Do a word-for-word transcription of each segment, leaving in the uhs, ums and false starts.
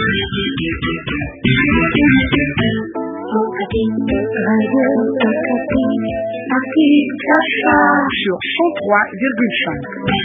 Sur cent trois virgule cinq.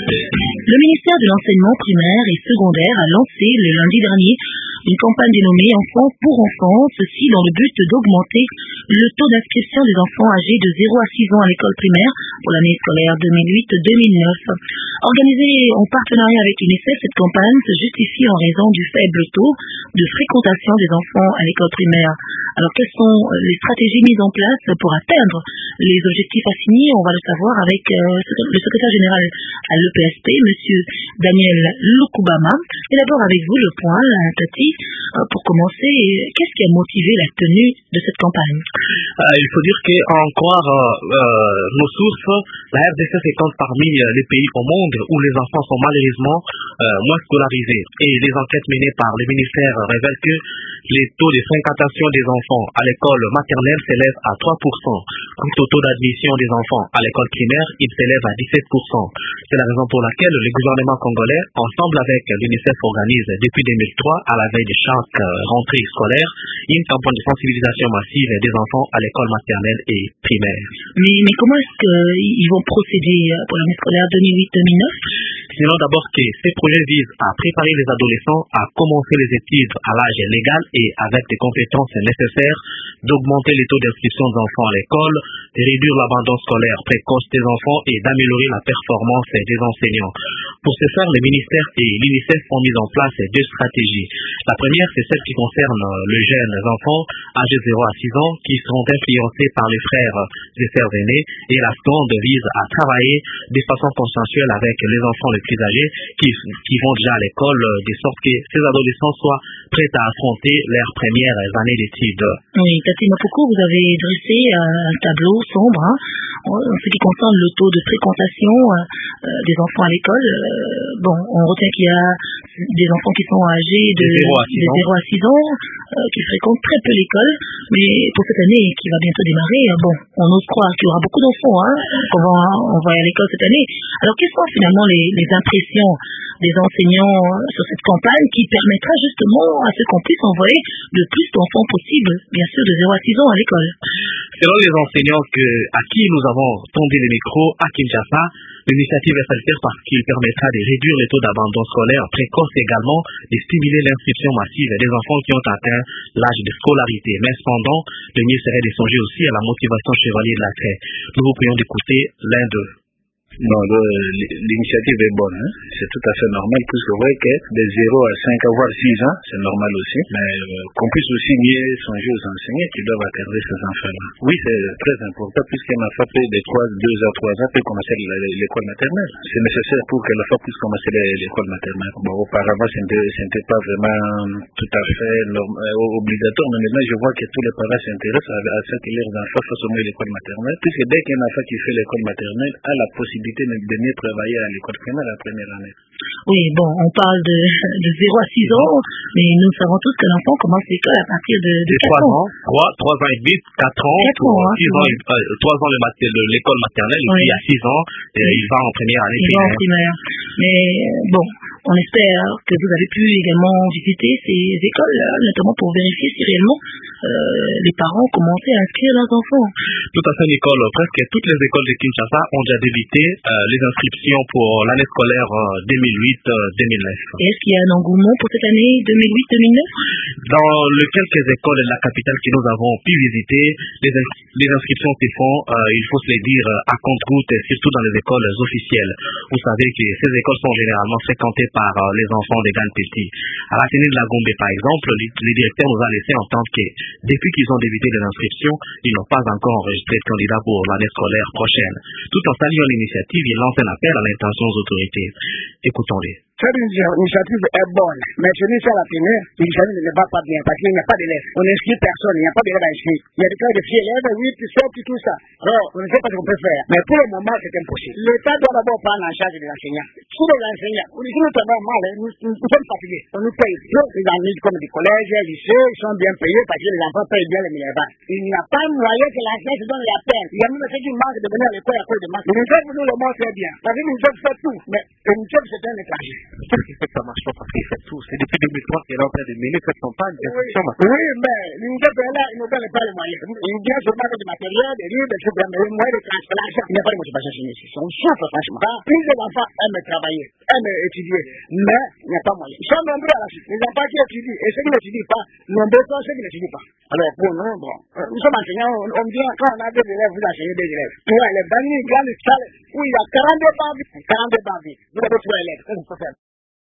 Le ministère de l'enseignement primaire et secondaire a lancé le lundi dernier une campagne dénommée Enfants pour enfants, ceci dans le but d'augmenter le taux d'inscription des enfants âgés de zéro à six ans à l'école primaire pour l'année scolaire deux mille huit deux mille neuf. Organisée en partenariat avec l'UNICEF, cette campagne se justifie en raison du faible taux de fréquentation des enfants à l'école primaire. Alors, quelles sont les stratégies mises en place pour atteindre les objectifs assignés? On va le savoir avec euh, le secrétaire général à l'E P S P, Monsieur Daniel Lukubama. Et d'abord avec vous le point, Tati, euh, pour commencer, qu'est-ce qui a motivé la tenue de cette campagne? euh, Il faut dire qu'en croire euh, nos sources, la R D C se compte parmi les pays au monde où les enfants sont malheureusement euh, moins scolarisés. Et les enquêtes menées par le ministère révèlent que les taux de fréquentation des enfants à l'école maternelle s'élèvent à trois pour cent. Quant au taux d'admission des enfants à l'école primaire, il s'élève à dix-sept pour cent. C'est la raison pour laquelle le gouvernement congolais, ensemble avec l'UNICEF, organise depuis deux mille trois, à la veille de chaque rentrée scolaire, une campagne de sensibilisation massive des enfants à l'école maternelle et primaire. Mais, mais comment est-ce qu'ils vont procéder pour l'année scolaire deux mille huit deux mille neuf? Sinon d'abord que ces projets visent à préparer les adolescents à commencer les études à l'âge légal et avec des compétences nécessaires, d'augmenter les taux d'inscription des enfants à l'école, de réduire l'abandon scolaire précoce des enfants et d'améliorer la performance des enseignants. Pour ce faire, le ministère et l'UNICEF ont mis en place deux stratégies. La première, c'est celle qui concerne les jeunes enfants âgés de zéro à six ans qui seront influencés par les frères et sœurs aînés, et la seconde vise à travailler de façon consensuelle avec les enfants les plus âgés qui, qui vont déjà à l'école, de sorte que ces adolescents soient prêts à affronter leurs premières années d'études. Oui, Tati Mapoko, vous avez dressé un tableau sombre hein, en ce qui concerne le taux de fréquentation euh, des enfants à l'école. Euh, bon, on retient qu'il y a des enfants qui sont âgés de, de zéro à six ans, euh, qui fréquentent très peu l'école, mais pour cette année qui va bientôt démarrer, euh, bon, on ose croire qu'il y aura beaucoup d'enfants hein, qu'on va envoyer à l'école cette année. Alors, quelles sont finalement les, les impressions des enseignants sur cette campagne qui permettra justement à ce qu'on puisse envoyer le plus d'enfants possible, bien sûr de zéro à six ans à l'école? Selon les enseignants que, à qui nous avons tendu les micros à Kinshasa, l'initiative est salutaire parce qu'il permettra de réduire les taux d'abandon scolaire précoce et également de stimuler l'inscription massive des enfants qui ont atteint l'âge de scolarité. Mais cependant, le mieux serait de songer aussi à la motivation chevalier de la craie. Nous vous prions d'écouter l'un d'eux. Non, l'initiative est bonne, hein? C'est tout à fait normal, puisque vous voyez que de zéro à cinq ans, voire six ans, c'est normal aussi, mais euh, qu'on puisse aussi mieux songer aux enseignants qui doivent accueillir ces enfants-là. Oui, c'est très important, puisqu'un enfant de deux à trois ans peut commencer l'école maternelle. C'est nécessaire pour que l'enfant puisse commencer l'école maternelle. Bon, auparavant, ce n'était pas vraiment tout à fait normal, obligatoire, mais maintenant, je vois que tous les parents s'intéressent à, à ce que leurs enfants fassent au moins l'école maternelle, puisque dès qu'un enfant qui fait l'école maternelle a la possibilité de venir travailler à l'école primaire la première année. Oui, bon, on parle de, de zéro à six ans, mais nous savons tous que l'enfant commence l'école à partir de, de quatre ans. trois ans et demi, quatre ans, six ans, trois ans l'école maternelle, et puis à six ans, il va en première année. Il va en primaire. Mais bon, on espère que vous avez pu également visiter ces écoles, notamment pour vérifier si réellement euh, les parents ont commencé à inscrire leurs enfants. Tout à fait, Nicole. Presque toutes les écoles de Kinshasa ont déjà débuté euh, les inscriptions pour l'année scolaire euh, deux mille huit deux mille neuf. Et est-ce qu'il y a un engouement pour cette année deux mille huit deux mille neuf? Dans les quelques écoles de la capitale que nous avons pu visiter, les, ins les inscriptions se font, euh, il faut se le dire, à compte-gouttes, surtout dans les écoles officielles. Vous savez que ces écoles sont généralement fréquentées par euh, les enfants des Gans petits. À la télé de la Gombe, par exemple, le directeur nous a laissé entendre que depuis qu'ils ont débuté les inscriptions, ils n'ont pas encore enregistré de candidats pour l'année scolaire prochaine. Tout en saluant l'initiative, il lance un appel à l'intention aux autorités. Écoutons-les. Cette initiative est bonne, mais je dis ça à la télé, l'initiative ne va pas bien parce qu'il n'y a pas d'élèves. On n'inscrit personne, il n'y a pas d'élèves à inscrire. Il y a des cas de filles élèves, huit, sept, tout ça. Alors, on ne sait pas ce qu'on peut faire. Mais pour le moment, c'est impossible. L'État doit d'abord prendre en charge des enseignants. Si les enseignants, si nous travaillons mal, nous, nous, nous sommes fatigués. On nous paye. Les amis comme des collèges, des lycées, ils sont bien payés parce que les enfants payent bien les milliards. Il n'y a pas moyen que l'enseignant se donne la peine. Il y a même ceux qui manquent de venir à l'école à cause de masques. L'UNICEF nous le montre très bien. Parce que l'UNICEF fait tout. Mais l'UNICEF, c'est un étranger. Qu'est-ce qui fait que ça marche pas? Parce qu'il fait tout. C'est depuis deux mille trois qu'il est en train de mener cette campagne. Oui, oui, mais l'Union là, il ne donne pas les moyens. L'Union se parle du matériel, des livres, des choses, mais les moyens de transfert, l'argent, il n'y a pas de motivation chez nous. On souffre, franchement. Plus les enfants aiment travailler, aiment étudier, mais il n'y a pas moyen. Ils sont nombreux à la suite. Les enfants qui étudient, et ceux qui n'étudient pas, nombreux sont ceux qui n'étudient pas. Alors, pour nous, bon, nous sommes enseignants, on dit, quand on a des élèves, vous enseignez des élèves. Tu vois, les bannis, une grande salle où il y a quarante-deux bancs, quarante-deux bancs, vous avez trois élèves. Qu'est-ce qu'il faut faire?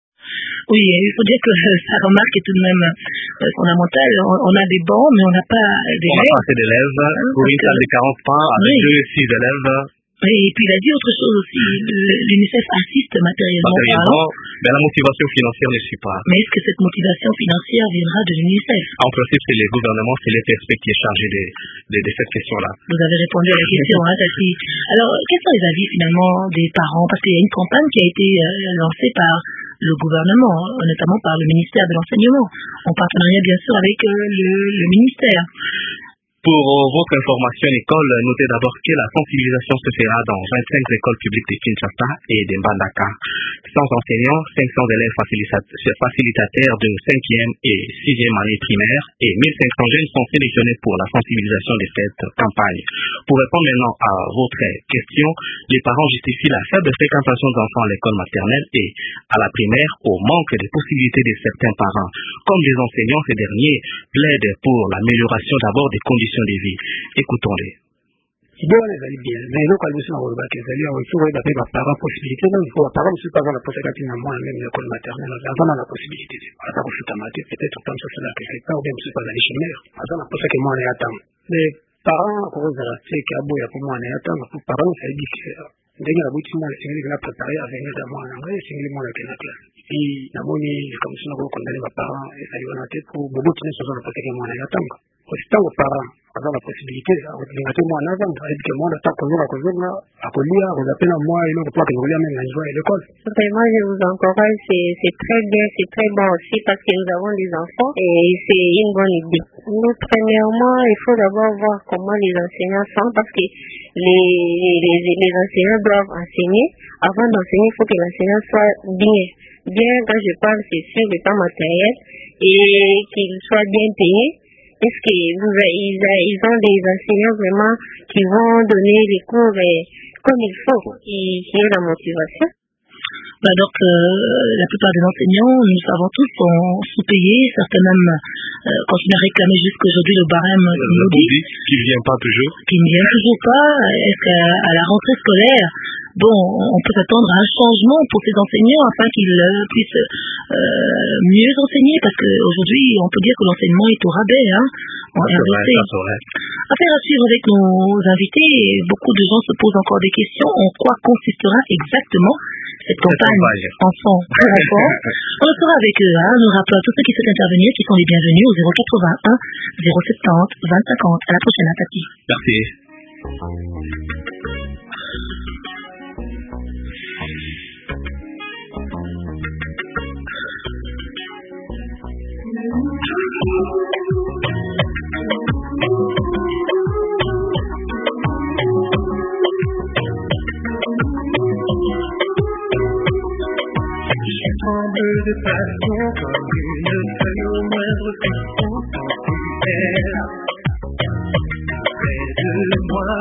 Oui, il faut dire que sa remarque est tout de même euh, fondamentale. On, on a des bancs, mais on n'a pas d'élèves. On n'a pas assez d'élèves. Pour une salle de quarante bancs, avec oui. deux, six élèves. Oui, et puis il a dit autre chose aussi. L'UNICEF assiste matériellement. Matériellement, mais la motivation financière ne suit pas. Mais est-ce que cette motivation financière viendra de l'UNICEF? En principe, c'est les gouvernements, c'est l'F S P qui est chargé de, de, de cette question-là. Vous avez répondu à la question, hein, Tati. Alors, quels sont les avis finalement des parents? Parce qu'il y a une campagne qui a été euh, lancée par le gouvernement, notamment par le ministère de l'Enseignement, en partenariat bien sûr avec euh, le, le ministère. Pour euh, votre information, école, notez d'abord que la sensibilisation se fera dans vingt-cinq écoles publiques de Kinshasa et de Mbandaka. cent enseignants, cinq cents élèves facilitateurs de cinquième et sixième année primaire et mille cinq cents jeunes sont sélectionnés pour la sensibilisation de cette campagne. Pour répondre maintenant à votre question, les parents justifient la faible fréquentation d'enfants à l'école maternelle et à la primaire au manque de possibilités de certains parents. Comme les enseignants, ces derniers plaident pour l'amélioration d'abord des conditions de vie. Écoutons-les. Bien, les amis, bien. Mais nous, quand nous sommes au bac, les amis, on trouve d'appeler les parents possibilité. Donc, il faut, les parents ne sont pas dans la possibilité, moi, même l'école maternelle, avant la possibilité. Par exemple, je suis amateur, peut-être, comme ça, c'est là que j'ai pas, ou bien, je suis pas dans les chimères. Avant la possibilité que moi, on est à temps. Les parents, quand vous avez fait qu'il y a beau, il y a pour moi, on est à temps. Les parents, ça dit que, dès qu'il y a beaucoup de monde, c'est qu'il a préparé à venir de moi en anglais, c'est qu'il est qui est la classe. Et, la bonne, comme ça, on condamne les parents, et ça lui a été pour beaucoup de choses, on a fait que moi, on est à temps. Autant aux parents, avoir la possibilité, à utiliser moi en avant, avec que moi, le temps qu'on a à cause de là, à Colia, on appelle à moi, et l'autre fois que vous voulez même la joie à l'école. Vraiment, je vous encourage, c'est très bien, c'est très bon aussi, parce que nous avons des enfants, et c'est une bonne idée. Nous, premièrement, il faut d'abord voir comment les enseignants sont, parce que les, les, les enseignants doivent enseigner. Avant d'enseigner, il faut que l'enseignant soit bien. Bien, quand je parle, c'est sûr, le temps matériel, et qu'il soit bien payé. Est-ce qu'ils ils ont des enseignants vraiment qui vont donner les cours et, comme il faut, qui, qui est la motivation? Bah donc, euh, la plupart des enseignants, nous savons tous, sont sous-payés, certains même euh, continuent à réclamer jusqu'aujourd'hui le barème de Modi, qui ne vient pas toujours. Qui ne vient toujours pas. Est-ce qu'à la rentrée scolaire, bon, on peut s'attendre à un changement pour ces enseignants afin qu'ils euh, puissent euh, mieux enseigner, parce qu'aujourd'hui, on peut dire que l'enseignement est au rabais, hein. Ouais, c'est vrai, ça, c'est vrai. Affaire à suivre avec nos invités, beaucoup de gens se posent encore des questions. En quoi consistera exactement cette campagne enfants pour enfants? On le fera avec eux, hein. Nous rappelons à tous ceux qui souhaitent intervenir, qui sont les bienvenus au zéro quatre-vingt-un, zéro soixante, vingt cinquante. À la prochaine, Tati. Merci. De façon comme une feuille au moindre frisson sensuel près de moi.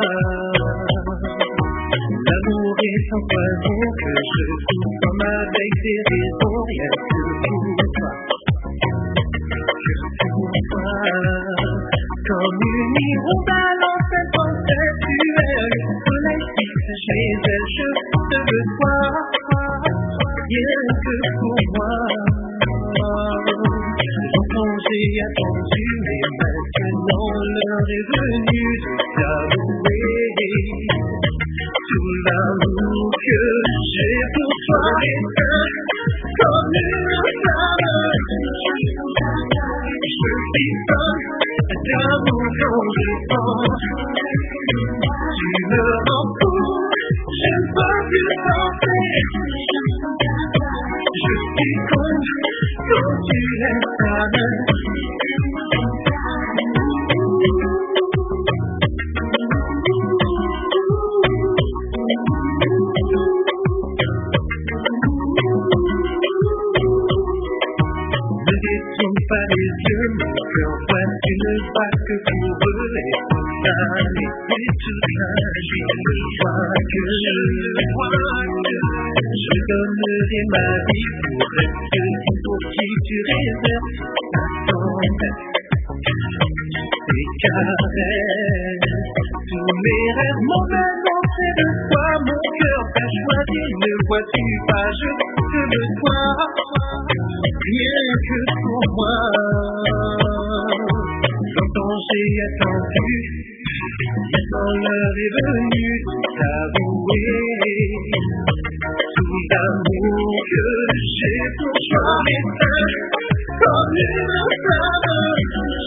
L'amour est sans poison que je consomme avec des raisons, rien que pour toi, que pour toi. Comme une hirondelle en cette sensuelle, le soleil fixe chez elle, je te le soir. Rien que pour moi, longtemps j'ai attendu, mais maintenant l'heure est venue de t'avouer tout l'amour que j'ai pour toi. Comme une flamme, je suis folle d'amour quand je pense. Tu me rends fou, je ne peux plus penser. Je suis con quand tu laisses ta main. pas les yeux, mon cœur voit une vague que pour eux est condamné. Mais tout ça, je ne vois que, je ne vois que, je donnerai ma vie pour être pour qui tu réserves ta tendresse, tes caresses, tous mes rêves, mon amour, c'est de toi, mon cœur t'a choisi, ne vois-tu pas, je te le vois, rien que pour moi. Longtemps j'ai attendu, maintenant l'heure est venue de t'avouer tout l'amour que j'ai pour toi, comme une flamme.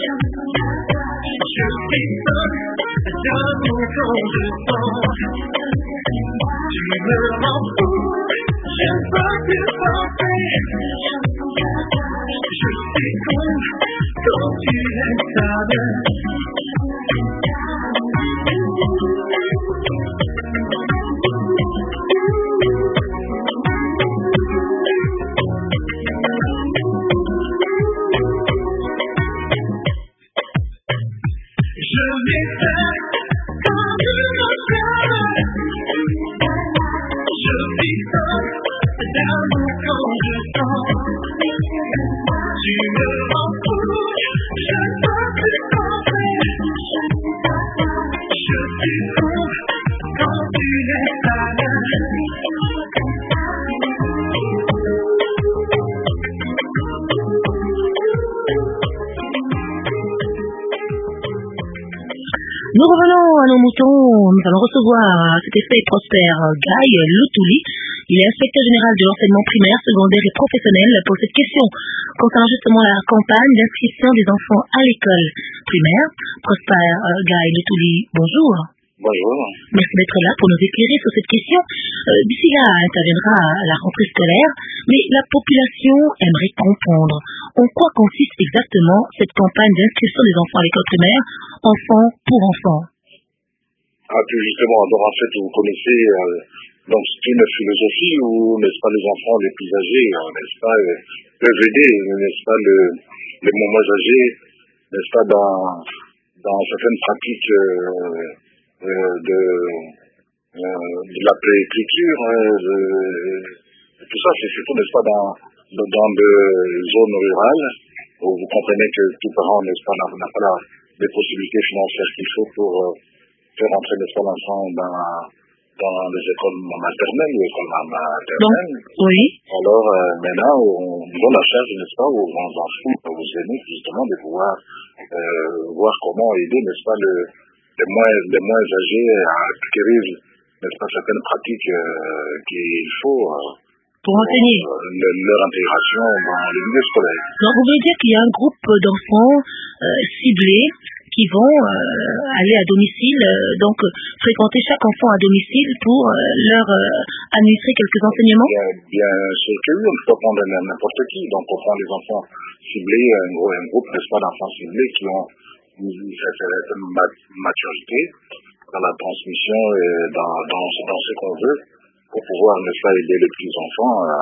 Je frissonne d'amour quand je sens, tu me rends fou, je ne peux plus penser. Je suis con quand tu m'aimes. Je m'éteins comme une flamme. Je frissonne d'amour quand je sens, tu me rends fou, je ne peux plus penser. Je suis con quand tu laisses ta main. Nous revenons à nos moutons. Nous allons recevoir à cet effet Prosper Guy Lutouli. Il est inspecteur général de l'enseignement primaire, secondaire et professionnel pour cette question concernant justement la campagne d'inscription des enfants à l'école primaire. Prosper Guy Lutouli, bonjour. Bonjour. Merci d'être là pour nous éclairer sur cette question. Euh, d'ici là interviendra la rentrée scolaire, mais la population aimerait comprendre en quoi consiste exactement cette campagne d'inscription des enfants à l'école primaire, enfants pour enfants. Ah, puis justement, donc en fait, vous connaissez, euh, donc c'est une philosophie où, n'est-ce pas, les enfants les plus âgés, euh, n'est-ce pas, euh, peuvent aider, n'est-ce pas, le, les moins âgés, n'est-ce pas, dans, dans certaines pratiques euh, euh, de, euh, de la préécriture, euh, tout ça, c'est surtout, n'est-ce pas, dans, dans des zones rurales, où vous comprenez que tout parent, n'est-ce pas, n'a pas la, les possibilités financières qu'il faut pour euh, faire entrer, n'est-ce pas, l'enfant dans, dans les écoles maternelles, les écoles maternelles. Donc, oui. Alors, euh, maintenant, on donne la charge, n'est-ce pas, aux grands enfants, aux aînés, justement, de pouvoir euh, voir comment aider, n'est-ce pas, le, les, moins, les moins âgés à acquérir, n'est-ce pas, certaines pratiques euh, qu'il faut euh, pour enseigner euh, le, leur intégration dans le milieu scolaire. Donc, vous voulez dire qu'il y a un groupe d'enfants euh, ciblés qui vont euh, aller à domicile, euh, donc euh, fréquenter chaque enfant à domicile pour euh, leur euh, administrer quelques enseignements? Bien, bien sûr que oui, on peut prendre n'importe qui. Donc on prend les enfants ciblés, un, gros, un groupe, n'est-ce pas, d'enfants ciblés qui ont une certaine maturité dans la transmission et dans, dans, dans ce qu'on veut, pour pouvoir, n'est-ce pas, aider les petits enfants à,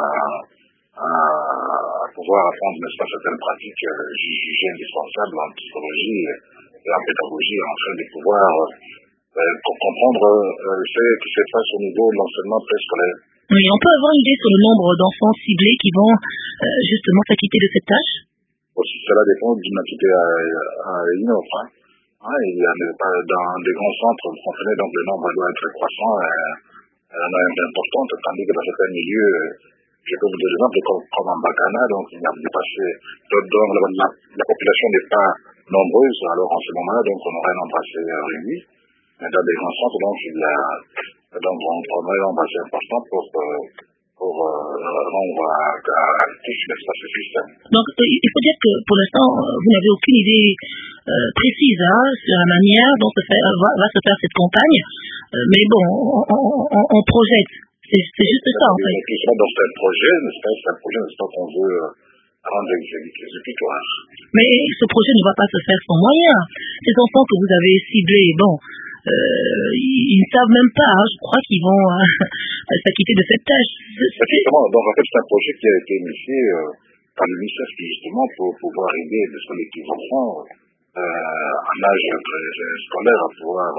à pouvoir apprendre, n'est-ce pas, certaines pratiques euh, jugées indispensables en psychologie et en pédagogie, afin de pouvoir euh, pour comprendre euh, le fait qui se passe au niveau de l'enseignement préscolaire. Oui, on peut avoir une idée sur le nombre d'enfants ciblés qui vont euh, justement s'acquitter de cette tâche? Aussi, cela dépend d'une entité à, à une autre. Hein. Hein, il y a dans des grands centres, vous comprenez, donc le nombre doit être croissant, euh, elle en a une importante, tandis que dans certains milieux, je peux vous donner l'exemple, comme, comme en Bacana, donc il y a dépassé, donc la, la, la population n'est pas nombreuse, alors en ce moment-là, donc on aurait un nombre assez réduit, mais dans des grands centres, donc il y a donc on aurait un nombre assez important pour, pour euh, rendre à, à actif l'espace du système. Donc il faut dire que pour l'instant, vous n'avez aucune idée euh, précise hein, sur la manière dont se fait, va, va se faire cette campagne, euh, mais bon, on, on, on, on projette. C'est, c'est juste ça, en fait. Tout ça dans un projet, n'est-ce pas, c'est un projet, n'est-ce pas, qu'on veut rendre exécutoire. Mais ce projet ne va pas se faire sans moyens. Ces enfants que vous avez ciblés, bon, euh, ils, ils ne savent même pas, hein, je crois qu'ils vont euh, s'acquitter de cette tâche. Effectivement, donc en fait, c'est un projet qui a été initié euh, par l'UNICEF justement pour pouvoir aider les petits enfants euh, en âge scolaire à pouvoir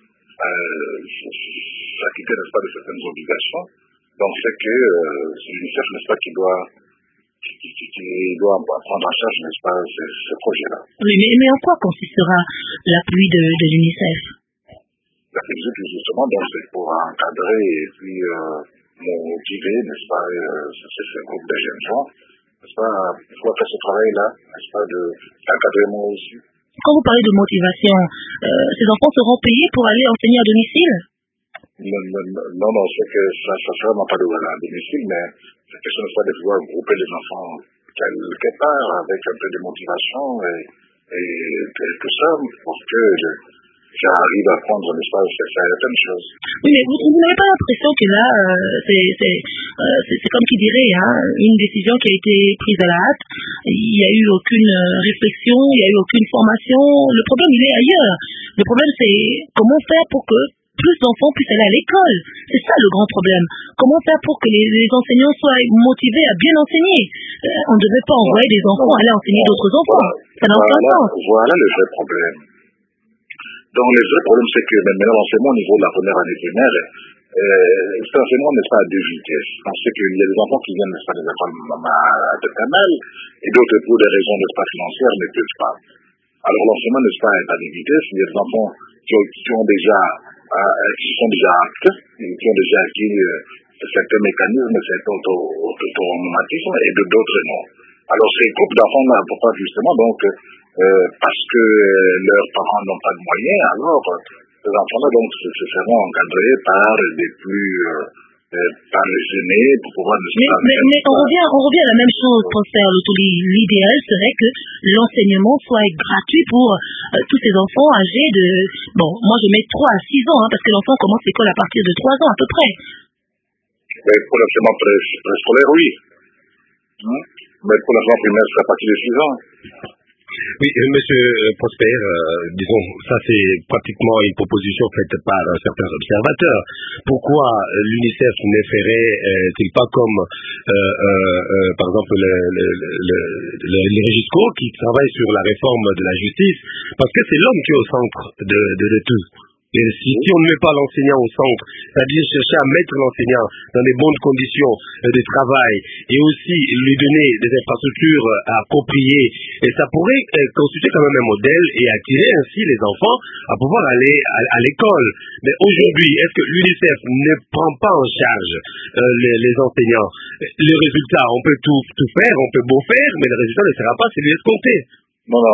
euh, s'acquitter, n'est-ce pas, de certaines obligations. Donc c'est que euh, c'est l'UNICEF, n'est-ce pas, qui doit qui, qui, qui doit prendre en charge, n'est-ce pas, ce, ce projet-là. Oui, mais, mais en quoi consistera l'appui de, de l'UNICEF? L'appui de l'UNICEF, justement, donc c'est pour encadrer et puis euh, motiver, n'est-ce pas, euh, ce, ce groupe de jeunes gens, n'est-ce pas, pouvoir faire ce travail-là, n'est-ce pas, de l'encadrement aussi. Quand vous parlez de motivation, euh, ces enfants seront payés pour aller enseigner à domicile? Non, non, non, non, c'est que ça ne sera pas de à domicile, mais c'est question de de pouvoir grouper les enfants quelque part avec un peu de motivation et, et, et tout ça pour que ça arrive à prendre un espace, certaines choses. Oui, mais vous, vous n'avez pas l'impression que là, euh, c'est, c'est, euh, c'est, c'est comme qui dirait, hein, une décision qui a été prise à la hâte, il n'y a eu aucune réflexion, il n'y a eu aucune formation, le problème il est ailleurs. Le problème c'est comment faire pour que plus d'enfants puissent aller à l'école. C'est ça le grand problème. Comment faire pour que les, les enseignants soient motivés à bien enseigner? euh, On ne devait pas envoyer des enfants aller enseigner d'autres enfants. Ça n'a aucun sens. Voilà le vrai problème. Donc le vrai problème, c'est que maintenant l'enseignement au niveau de la première année primaire, euh, cet enseignement n'est pas à deux vitesses. On sait qu'il y a des enfants qui viennent, n'est-ce pas, des écoles de canal, et d'autres, pour des raisons, n'est-ce pas, financières, ne peuvent pas. Alors l'enseignement, n'est-ce pas, est à deux vitesses. Il y a des enfants qui ont, qui ont déjà, euh, qui sont déjà aptes, qui ont déjà acquis euh, certains mécanismes, certains automatismes, et de d'autres non. Alors ces groupes d'enfants-là, pourquoi justement, donc, Euh, parce que euh, leurs parents n'ont pas de moyens, alors euh, ces enfants-là donc se, se seront encadrés par des plus euh, euh, par les aînés pour pouvoir ne mais, mais, mais on revient on revient à la même chose, professeur Lotoli. L'idéal serait que l'enseignement soit gratuit pour euh, tous ces enfants âgés de bon moi je mets trois à six ans, hein, parce que l'enfant commence l'école à partir de trois ans à peu près. Mais pour l'enseignement préscolaire, oui. Hein? Mais pour l'enseignement primaire, c'est à partir de six ans. Oui, euh, monsieur Prosper, euh, disons, ça c'est pratiquement une proposition faite par euh, certains observateurs. Pourquoi euh, l'UNICEF ne ferait-il pas comme, euh, euh, euh, par exemple, le, le, le, le, les Regisco qui travaillent sur la réforme de la justice, parce que c'est l'homme qui est au centre de, de, de tout. Et si, si on ne met pas l'enseignant au centre, c'est-à-dire chercher à mettre l'enseignant dans des bonnes conditions de travail et aussi lui donner des infrastructures appropriées, et ça pourrait constituer quand même un modèle et attirer ainsi les enfants à pouvoir aller à, à l'école. Mais aujourd'hui, est-ce que l'UNICEF ne prend pas en charge euh, les, les enseignants? Les résultats, on peut tout, tout faire, on peut beau faire, mais le résultat ne sera pas celui escompté. Non, non,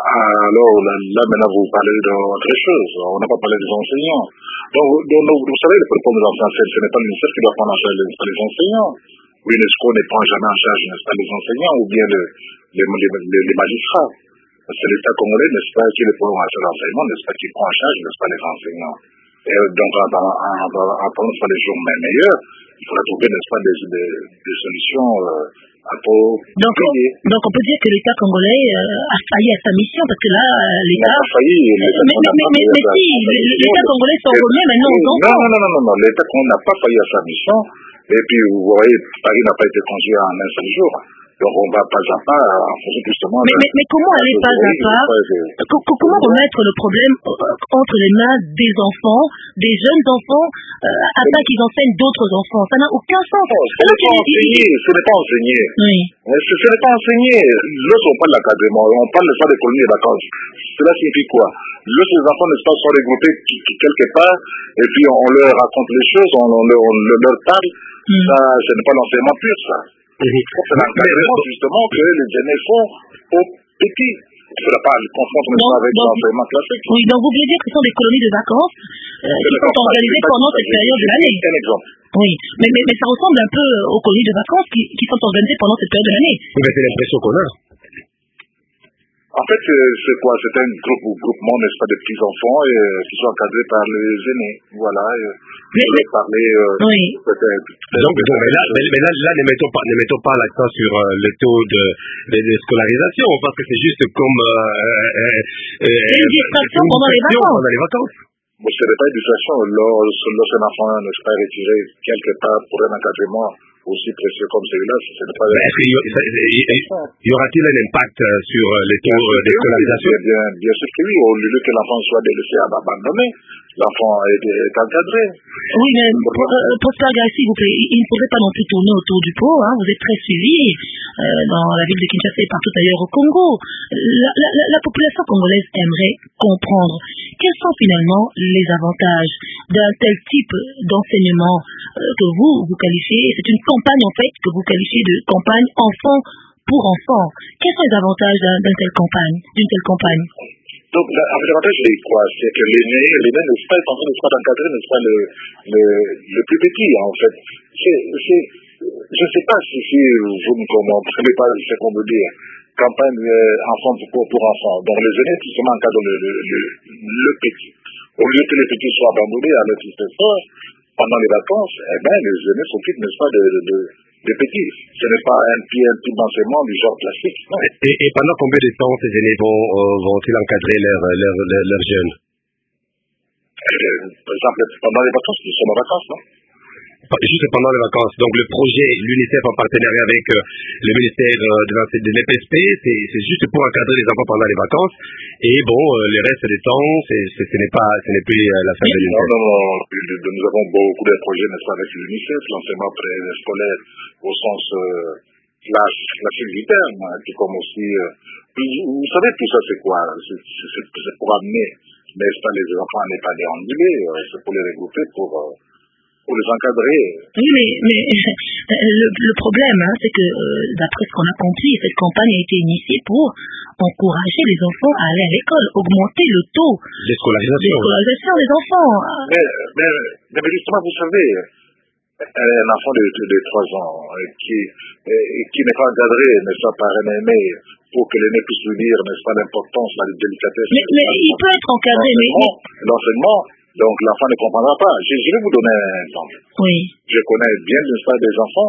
alors là, là maintenant vous parlez d'autre chose, on n'a pas parlé des enseignants. Donc, donc vous savez, le problème des enseignants, ce n'est pas l'UNICEF qui doit prendre en charge les, les enseignants. L'UNESCO ne prend jamais en charge, n'est-ce pas, les enseignants ou bien le, les, les, les, les magistrats. C'est l'État congolais, n'est-ce pas, qui est le problème de l'enseignement, n'est-ce pas, qui prend en charge, n'est-ce pas, les enseignants. Et donc, en attendant soit les jours meilleurs, il faudra trouver, n'est-ce pas, des, des, des solutions euh, à pour donc, payer. Donc, on peut dire que l'État congolais euh, a failli à sa mission, parce que là, euh, l'État... a failli, mais, mais, mais, mais, mais si, l'État congolais s'en remet maintenant aux enfants. Non, non, non, non, non, l'État congolais n'a pas failli à sa mission. Et puis, vous voyez, Paris n'a pas été construit en un seul jour. Donc, on va pas à pas en faisant justement... Mais, mais, mais comment aller pas à pas Comment remettre le problème entre les mains des enfants, des jeunes enfants, euh, afin qu'ils enseignent d'autres enfants? Ça n'a aucun sens. Non, ce n'est pas enseigné, ce n'est pas enseigné. Oui. Ce, ce n'est pas enseigné. Lorsqu'on parle de l'académie, on parle de ça des colonies de vacances. Cela signifie quoi? Lorsque les enfants, n'est-ce pas, sont regroupés quelque part, et puis on leur raconte les choses, on, on, leur, on leur parle, mm. ça, ce n'est pas l'enseignement pur, ça. C'est l'encadrement, justement, que les jeunes font aux petits. Il ne faudra pas le confondre avec l'enseignement classique. Oui, donc vous voulez dire que ce sont des colonies de vacances euh, qui sont organisées pendant cette période de l'année. Un exemple. Oui, mais, mais, mais ça ressemble un peu aux colonies de vacances qui, qui sont organisées pendant cette période de l'année. Oui, mais c'est l'impression qu'on a. En fait, c'est quoi? C'est un groupe ou groupement, n'est-ce pas, de petits enfants et, euh, qui sont encadrés par les aînés. Voilà. Euh, mais, mais, parler, euh, oui. peut-être. Donc, bon, mais là, mais, mais là, là, ne mettons pas, ne mettons pas l'accent sur euh, le taux de, de, de scolarisation, parce que c'est juste comme euh, euh, euh, une distraction pendant les vacances. Pendant les vacances. Bon, ce n'est pas une distraction. Lorsqu'un enfant ne se pas retiré quelque part pour un encadrement aussi précieux comme celui-là, ce n'est pas... Est-ce qu'il y, y aura-t-il un impact sur les taux d'escolarisation? Bien, bien sûr que oui, au lieu que l'enfant soit délaissé à abandonné, l'enfant est, est encadré. Oui, mais euh, Prosper Gaye, s'il vous plaît, il ne faudrait pas non plus tourner autour du pot, hein. Vous êtes très suivi euh, dans la ville de Kinshasa et partout ailleurs au Congo. La, la, la, la population congolaise aimerait comprendre quels sont finalement les avantages d'un tel type d'enseignement euh, que vous, vous qualifiez, c'est une campagne en fait que vous qualifiez de campagne enfant pour enfant. Quels sont les avantages d'un, d'un tel campagne, d'une telle campagne? Donc, l'avantage, c'est quoi? C'est que l'aîné, l'aîné n'est pas en train de d'encadrer, n'est-ce pas, le, le, le plus petit, en fait. C'est, c'est, je ne sais pas si, si vous ne comprenez pas ce qu'on veut dire. Campagne euh, enfant pour, pour enfant. Donc, les aînés, tout simplement, encadrent le, le, le, le petit. Au lieu que les petits soient abandonnés à leur successeur, pendant les vacances, eh bien, les aînés s'occupent, n'est-ce pas, de, de, de des petits. Ce n'est pas un petit, un petit d'enseignement du genre classique. Et, et pendant combien de temps ces aînés vont, euh, vont-ils encadrer leurs leur, leur, leur jeunes? euh, Par exemple, pendant les vacances, nous sommes en vacances, non? Juste pendant les vacances. Donc le projet, l'UNICEF en partenariat avec euh, le ministère euh, de, de l'E P S P, c'est, c'est juste pour encadrer les enfants pendant les vacances. Et bon, euh, le reste du temps, c'est, c'est, ce n'est pas, ce n'est plus euh, la fin de l'UNICEF. Non, non, non. Nous avons beaucoup de projets, n'est-ce pas, avec l'UNICEF, l'enseignement préscolaire au sens euh, classe, classique du terme, hein, qui comme aussi... Euh, vous, vous savez, tout ça, c'est quoi? C'est, c'est, c'est pour amener, n'est-ce pas, les enfants à ne pas déambuler, euh, c'est pour les regrouper, pour... Euh, pour les encadrer. Oui, mais, mais le, le problème, hein, c'est que, euh, d'après ce qu'on a compris, cette campagne a été initiée pour encourager les enfants à aller à l'école, augmenter le taux d'escolarisation, d'escolarisation des enfants. Mais, mais, mais justement, vous savez, un enfant de, de, de trois ans qui, qui n'est pas encadré, n'est-ce pas, par un aîné, pour que l'aîné puisse lui dire, n'est-ce pas, l'importance, la délicatesse. Mais, mais il peut être encadré, mais... L'enseignement, donc l'enfant ne comprendra pas. Je, je vais vous donner un exemple. Oui. Je connais bien, n'est-ce pas, des enfants.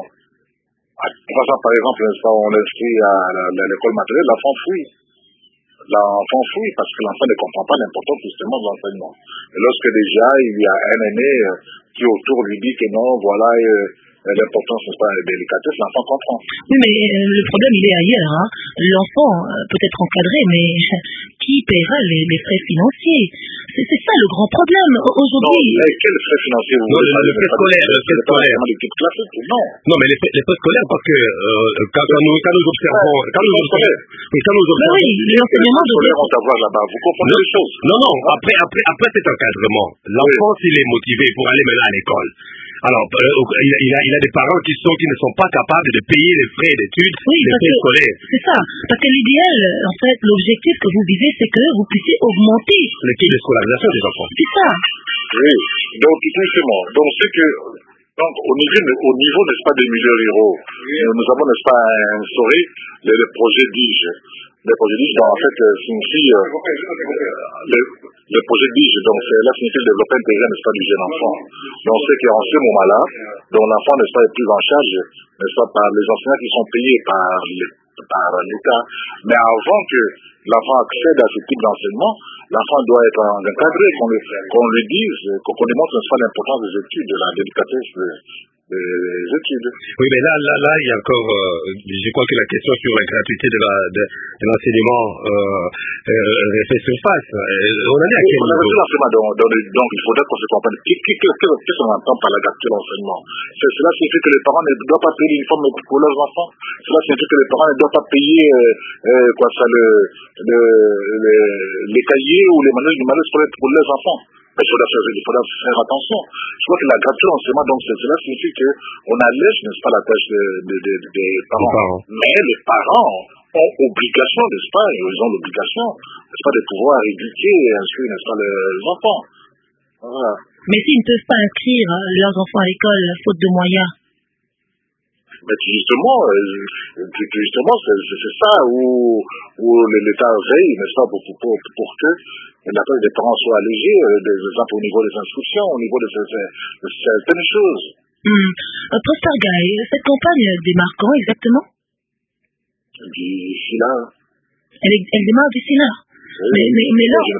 À trois ans, par exemple, n'est-ce pas, on l'inscrit à, à, à l'école maternelle, l'enfant fuit. L'enfant fuit parce que l'enfant ne comprend pas l'importance justement de l'enseignement. Et lorsque déjà il y a un aîné euh, qui autour lui dit que non, voilà, euh, l'importance, n'est-ce pas, de délicatesse, l'enfant comprend. Oui, mais euh, le problème, il est ailleurs. Hein. L'enfant euh, peut être encadré, mais qui paiera les, les frais financiers? C'est, c'est ça le grand problème aujourd'hui. Non, mais quels frais financiers vous non, voulez? Le, le frais scolaire, le frais scolaire. Non. Non, mais les frais, les frais scolaires, parce que euh, quand, quand, nous, quand nous observons... Quand nous observons, quand nous observons mais oui, l'enseignement de... vont avoir là-bas, vous comprenez les choses? Non, non, après, après, après cet encadrement, l'enfant, oui. S'il est motivé pour aller maintenant à l'école, alors, euh, il, a, il, a, il a des parents qui, sont, qui ne sont pas capables de payer les frais d'études, oui, les frais scolaires. C'est ça. Parce que l'idéal, en fait, l'objectif que vous visez, c'est que vous puissiez augmenter le taux de scolarisation des enfants. C'est ça. Oui. Donc, justement, donc c'est que, donc, au niveau, au niveau, n'est-ce pas, des milieux ruraux, oui. Nous avons, n'est-ce pas, instauré le, le projet D I G. Le projet D I G, donc, en fait, signifie, euh, le, le projet D I G, donc, là, signifie le développement intégré, n'est-ce pas, du jeune enfant. Donc, c'est qu'en ce moment-là, donc, l'enfant, n'est-ce pas, est pris en charge, n'est-ce pas, par les enseignants qui sont payés par, les, par l'État. Mais avant que l'enfant accède à ce type d'enseignement, l'enfant doit être encadré, qu'on lui, qu'on lui dise, qu'on démontre, n'est-ce pas, l'importance des études, de la délicatesse de, des études. Oui, mais là, là, là, il y a encore, euh, je crois que la question sur la gratuité de, la, de, de l'enseignement euh, euh, fait surface. Euh, on en est à quel niveau? Donc, donc, il faudrait qu'on se comprenne. Qu'est-ce qu'on entend par la gratuité de l'enseignement? Cela signifie que les parents ne doivent pas payer l'uniforme pour leurs enfants. Cela signifie que les parents ne doivent pas payer euh, euh, quoi, ça, le, le, le, les cahiers ou les manuels du manuel scolaire pour leurs enfants. Il faudra, faire, il faudra faire attention. Je crois que la gratuité d'enseignement, donc, cela signifie qu'on allège, n'est-ce pas, la tâche des de, de, de, de parents. parents. Mais les parents ont obligation, n'est-ce pas, ils ont l'obligation, n'est-ce pas, de pouvoir éduquer et inscrire, n'est-ce pas, les enfants. Voilà. Mais s'ils ne peuvent pas inscrire leurs enfants à l'école, faute de moyens. Mais justement, justement, c'est, c'est ça où, où l'État veille, n'est-ce pas, pour, pour, pour, pour que la part des parents soit allégée, des exemples au niveau des inscriptions, au niveau de, de, de certaines choses. Hum. Prosper Gaye, cette campagne démarre quand exactement? D'ici là. Elle, elle démarre d'ici là. Oui. Mais, mais, mais là... Je,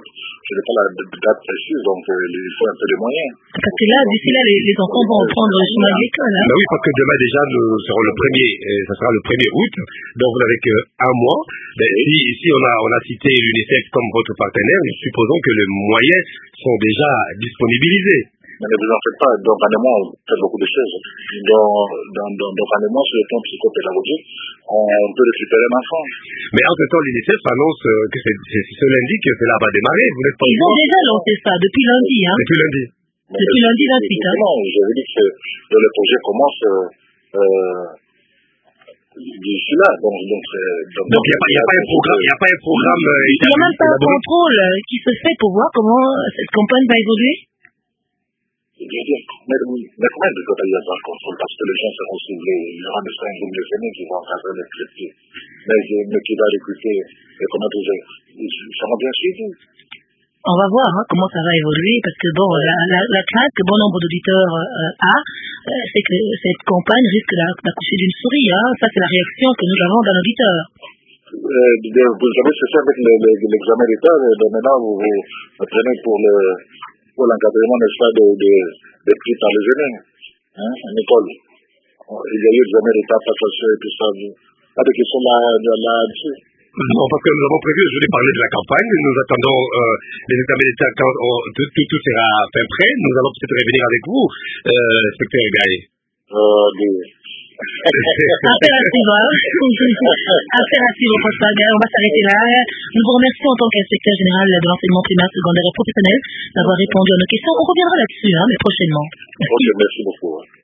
je n'ai pas la date précise, donc euh, il faut un peu de moyens. Parce que là, d'ici là, les, les enfants vont reprendre le chemin de l'école. Hein. Bah oui, parce que demain déjà, nous serons le premier, et ça sera le premier août, donc vous n'avez qu'un mois. Ben, si, si on a, on a cité l'UNICEF comme votre partenaire, nous supposons que les moyens sont déjà disponibilisés. Mais ne vous en faites pas, donc en un mois, on fait beaucoup de choses. Donc, dans, dans, donc en un mois, sur le plan psychopédagogique, on peut récupérer un enfant. Mais en ce temps, l'UNICEF annonce que c'est, c'est ce lundi que cela va démarrer. Vous n'êtes pas Ils ont déjà lancé ça depuis lundi. Hein. Depuis lundi. Mais depuis mais, lundi vingt-huit. Hein. Non, je vous dis que le projet commence euh, euh, d'ici là. Donc, donc, donc, donc il n'y a, a pas un programme. Il n'y a pas un programme. Il n'y a même pas un contrôle qui se fait pour voir comment cette campagne va évoluer. Je veux dire, mais, mais comment est-ce qu'il y a pas de contrôle? Parce que les gens seront ciblés. Il y aura des cinq groupes de familles qui vont encadrer les traités. Mais, mais qui va recruter, et comment dire, ils seront bien suivis. On va voir hein, comment ça va évoluer, parce que bon, la, la, la crainte que bon nombre d'auditeurs euh, a, euh, c'est que cette campagne risque d'accoucher d'une souris. Hein. Ça, c'est la réaction que nous avons d'un auditeur. Euh, vous savez, c'est ça avec le, le, l'examen d'État. Maintenant, vous vous prenez pour le pour l'encadrement, n'est-ce pas, de, de, de pris par les jeunes, hein, en école. Il y a eu l'examen d'État, passation et tout ça. Pas de questions là, là-dessus. Non, parce que nous avons prévu, je voulais parler de la campagne. Nous attendons euh, les examens d'État quand on, tout, tout, tout sera fin prêt. Nous allons peut-être revenir avec vous, euh, inspecteur Gaye. Euh, des... Affaire à suivre. Affaire à suivre, François Gaye. On va s'arrêter là. Nous vous remercions en tant qu'inspecteur général de l'enseignement primaire, secondaire et professionnel d'avoir répondu à nos questions. On reviendra là-dessus, hein, mais prochainement. Ok, merci beaucoup.